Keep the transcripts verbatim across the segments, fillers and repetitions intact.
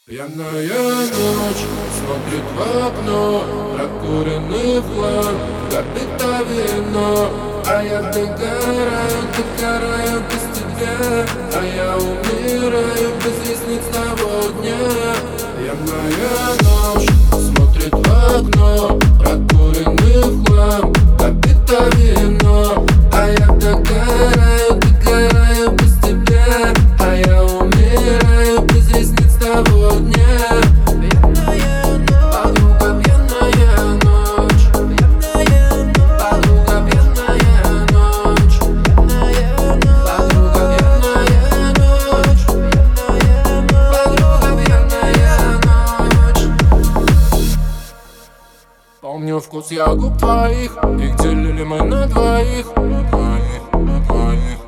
Пьяная ночь смотрит в окно, прокуренный хлам, допито вино. А я догораю, догораю без тебя, а я умираю без ресниц того дня. Пьяная ночь смотрит в окно, прокуренный хлам, допито вино. А я догораю, догораю без тебя, а я умираю без ресниц того дня. Пьяная ночь, подруга, пьяная ночь, пьяная ночь, подруга, пьяная ночь, пьяная ночь, подруга, пьяная ночь, пьяная ночь, подруга, пьяная ночь. Помню вкус я губ твоих, их делили мы на двоих, на двоих, на двоих.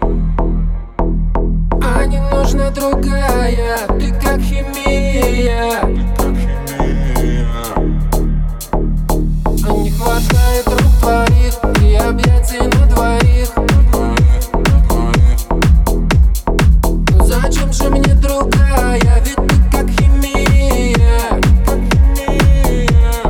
А не нужна другая, ты как химия, как химия. А не хватает рук твоих и объятий на двоих, на двоих, на двоих. Ну зачем же мне другая, ведь ты как химия, как химия.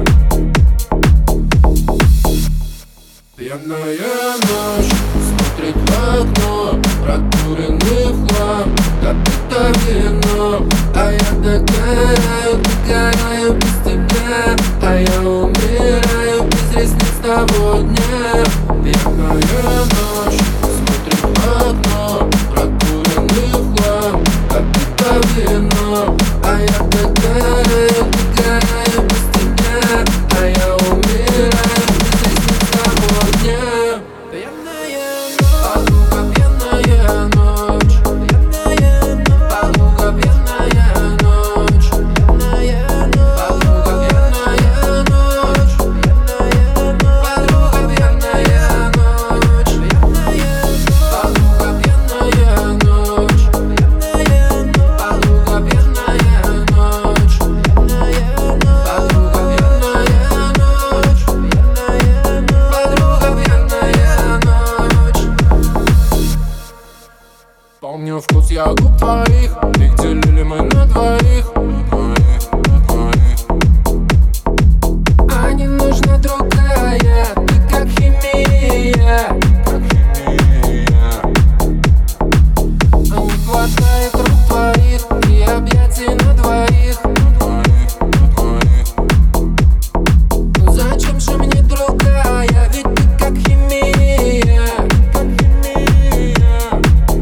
Пьяная ночь смотрит в окно, прокуренный хлам, допито вино. А я догораю, догораю без тебя, а я умираю без ресниц того дня. Пьяная ночь смотрит в окно, прокуренный хлам, допито вино. А я догораю, догораю без тебя, а я умираю без ресниц того дня. Пьяная ночь, подруга, пьяная ночь, пьяная ночь, подруга, пьяная ночь, пьяная ночь, подруга, пьяная ночь, пьяная ночь, подруга, пьяная ночь, пьяная подруга, пьяная ночь, пьяная подруга, пьяная ночь, пьяная подруга, пьяная ночь, пьяная подруга, пьяная ночь. Помню вкус я губ твоих, их делили мы на двоих, на двоих, на двоих. А не нужна другая, ты как химия, как химия. А не хватает рук твоих и объятий на двоих, на двоих, на двоих. Ну зачем же мне другая, ведь ты как химия, как химия.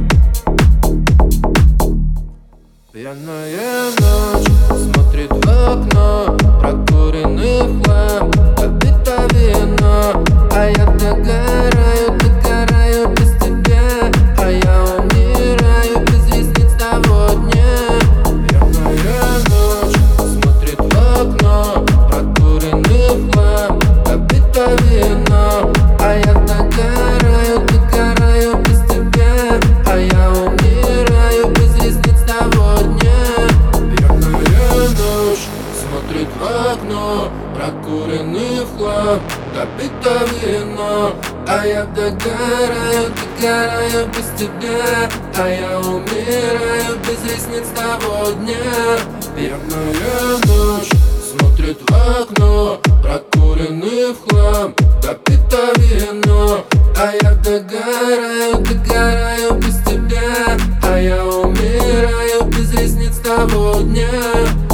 Пьяная ночь смотрит в окно, прокуренный хлам, допито вино. А я догораю, догораю без тебя, а я умираю без ресниц того дня. Пьяная ночь смотрит в окно, прокуренный хлам, допито вино. А я догораю, догораю без тебя, а я умираю без ресниц того дня. Пьяная ночь смотрит в окно, прокуренный хлам, допито вино. А я догораю, догораю без тебя, а я умираю без ресниц того дня. Пьяная ночь смотрит в окно, прокуренный хлам, допито вино. А я догораю, догораю без тебя, а я умираю без ресниц того дня.